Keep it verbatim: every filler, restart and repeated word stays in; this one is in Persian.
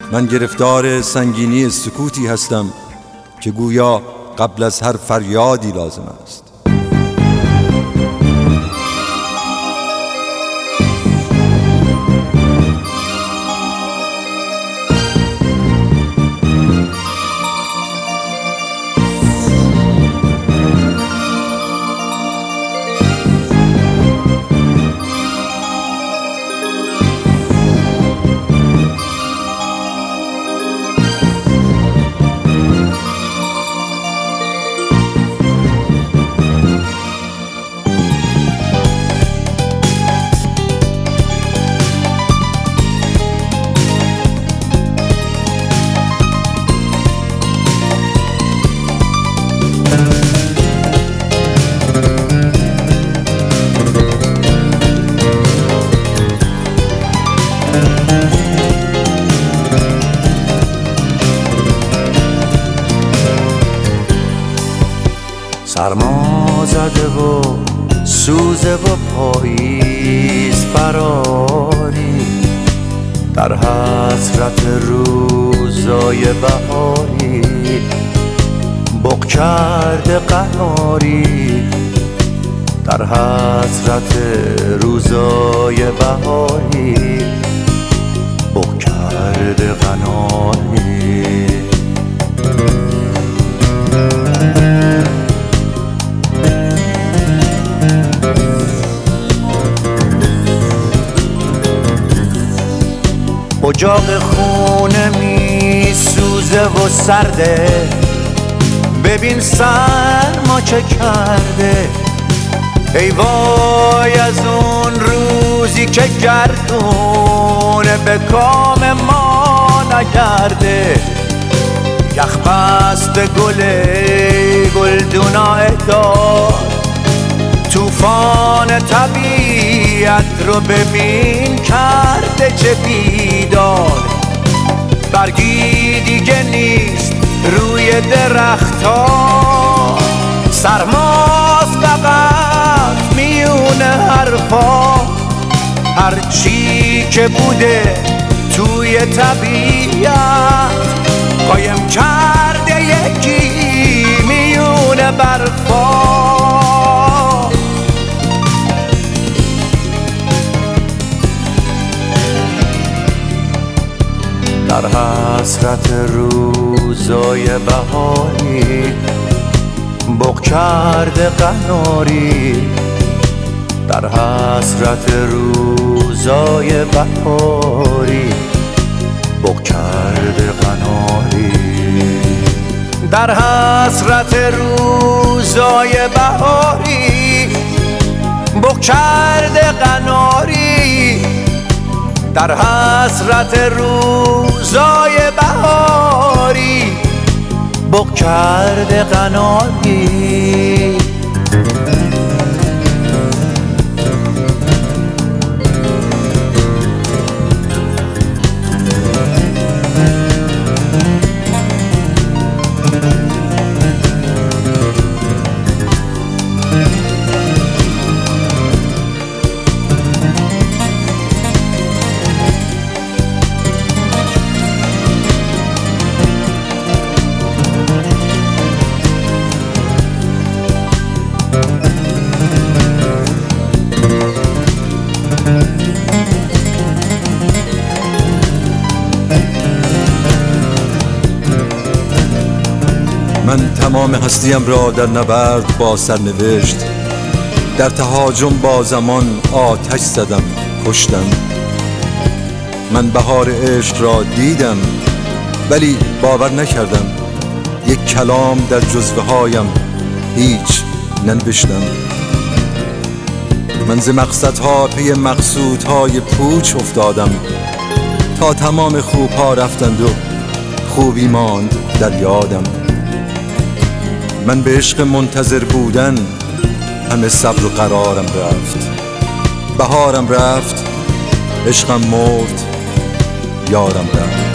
من گرفتار سنگینی سکوتی هستم که گویا قبل از هر فریادی لازم است. سرما زده و سوزه و پاییز فراری، در حسرت روزای بهاری بغ کرده قناری، در حسرت روزای بهاری بغ کرده قناری. اجاق خونه می سوزه و سرده، ببین سرما چه کرده. ای وای از اون روزی که گردونه به کام ما نگرده. یخ بسته گل گلدونای دار، توفان طبیعت رو ببین کرده چه بیدار. برگی دیگه نیست روی درخت‌ها، سرماست فقط میونه حرفا. هرچی که بوده توی طبیعت قایم کرده یکی میونه برفا. در حسرت روزای بهاری بغ کرده قناری، در حسرت روزای بهاری بغ کرده قناری، در حسرت روزای بهاری بغ کرده قناری، در حسرت روزای بهاری بغ کرده قناری. من تمام هستیم را در نبرد با سرنوشت، در تهاجم با زمان آتش زدم کشتم. من بهار عشق را دیدم ولی باور نکردم، یک کلام در جزوه هایم هیچ ننوشتم. من ز مقصدها پی مقصودهای پوچ افتادم، تا تمام خوبها رفتند و خوبی ماند در یادم. من به عشق منتظر بودن همه صبر و قرارم رفت، بهارم رفت، عشقم مرد، یارم رفت.